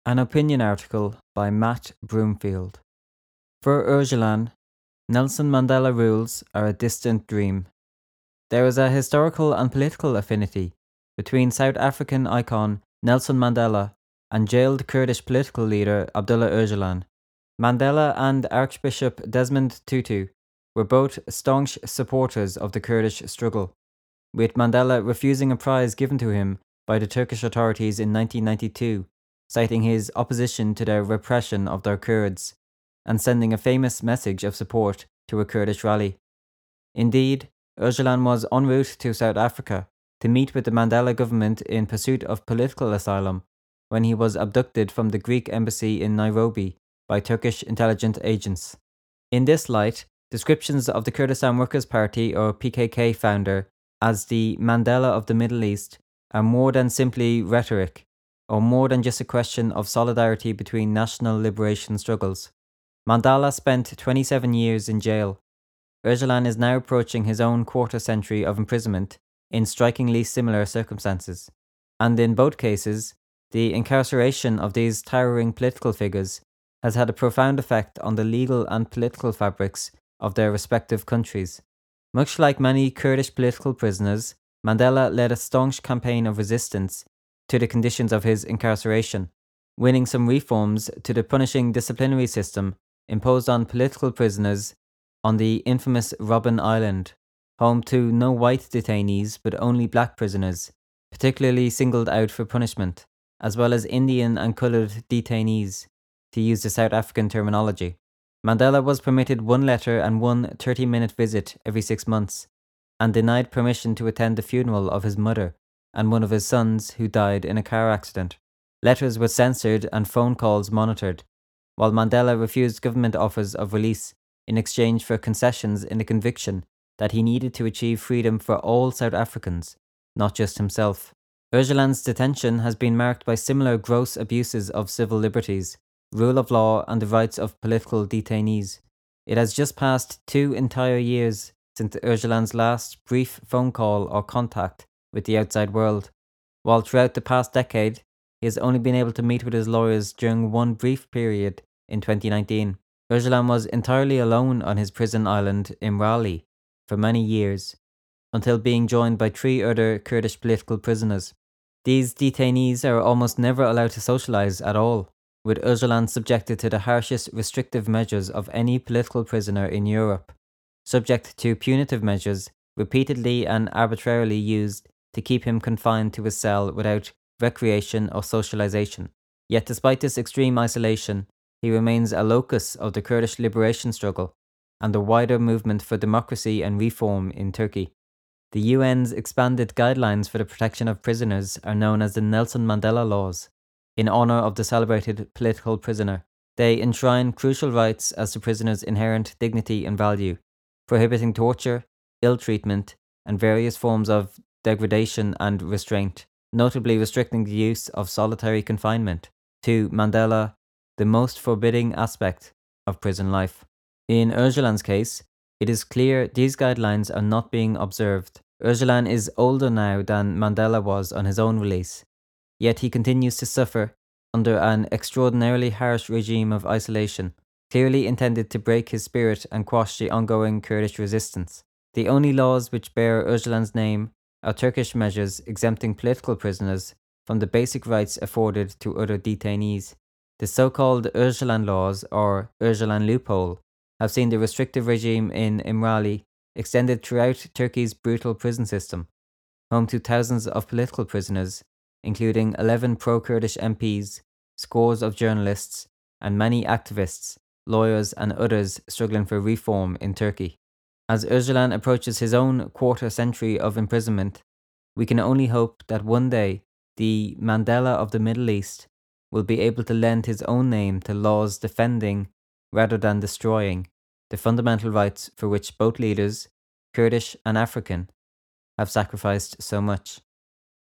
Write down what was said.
An opinion article by Matt Broomfield. For Öcalan, Nelson Mandela rules are a distant dream. There is a historical and political affinity between South African icon Nelson Mandela and jailed Kurdish political leader Abdullah Öcalan. Mandela and Archbishop Desmond Tutu were both staunch supporters of the Kurdish struggle, with Mandela refusing a prize given to him by the Turkish authorities in 1992, citing his opposition to their repression of their Kurds, and sending a famous message of support to a Kurdish rally. Indeed, Öcalan was en route to South Africa to meet with the Mandela government in pursuit of political asylum when he was abducted from the Greek embassy in Nairobi by Turkish intelligence agents. In this light, descriptions of the Kurdistan Workers' Party or PKK founder as the Mandela of the Middle East are more than simply rhetoric, or more than just a question of solidarity between national liberation struggles. Mandela spent 27 years in jail. Öcalan is now approaching his own quarter century of imprisonment in strikingly similar circumstances. And in both cases, the incarceration of these towering political figures has had a profound effect on the legal and political fabrics of their respective countries. Much like many Kurdish political prisoners, Mandela led a staunch campaign of resistance to the conditions of his incarceration, winning some reforms to the punishing disciplinary system imposed on political prisoners on the infamous Robben Island, home to no white detainees but only black prisoners, particularly singled out for punishment, as well as Indian and coloured detainees, to use the South African terminology. Mandela was permitted one letter and one 30-minute visit every 6 months, and denied permission to attend the funeral of his mother and one of his sons who died in a car accident. Letters were censored and phone calls monitored, while Mandela refused government offers of release in exchange for concessions in the conviction that he needed to achieve freedom for all South Africans, not just himself. Öcalan's detention has been marked by similar gross abuses of civil liberties, rule of law and the rights of political detainees. It has just passed 2 entire years since Öcalan's last brief phone call or contact with the outside world, while throughout the past decade, he has only been able to meet with his lawyers during one brief period in 2019. Öcalan was entirely alone on his prison island Imrali for many years, until being joined by 3 other Kurdish political prisoners. These detainees are almost never allowed to socialize at all, with Öcalan subjected to the harshest restrictive measures of any political prisoner in Europe, subject to punitive measures repeatedly and arbitrarily used to keep him confined to his cell without recreation or socialization. Yet despite this extreme isolation, he remains a locus of the Kurdish liberation struggle and the wider movement for democracy and reform in Turkey. The UN's expanded guidelines for the protection of prisoners are known as the Nelson Mandela Laws, in honor of the celebrated political prisoner. They enshrine crucial rights as to prisoners' inherent dignity and value, prohibiting torture, ill treatment, and various forms of degradation and restraint, notably restricting the use of solitary confinement, to Mandela, the most forbidding aspect of prison life. In Öcalan's case, it is clear these guidelines are not being observed. Öcalan is older now than Mandela was on his own release, yet he continues to suffer under an extraordinarily harsh regime of isolation, clearly intended to break his spirit and quash the ongoing Kurdish resistance. The only laws which bear Öcalan's name are Turkish measures exempting political prisoners from the basic rights afforded to other detainees. The so-called Öcalan laws, or Öcalan loophole, have seen the restrictive regime in Imrali extended throughout Turkey's brutal prison system, home to thousands of political prisoners, including 11 pro-Kurdish MPs, scores of journalists, and many activists, lawyers and others struggling for reform in Turkey. As Öcalan approaches his own quarter century of imprisonment, we can only hope that one day the Mandela of the Middle East will be able to lend his own name to laws defending, rather than destroying, the fundamental rights for which both leaders, Kurdish and African, have sacrificed so much.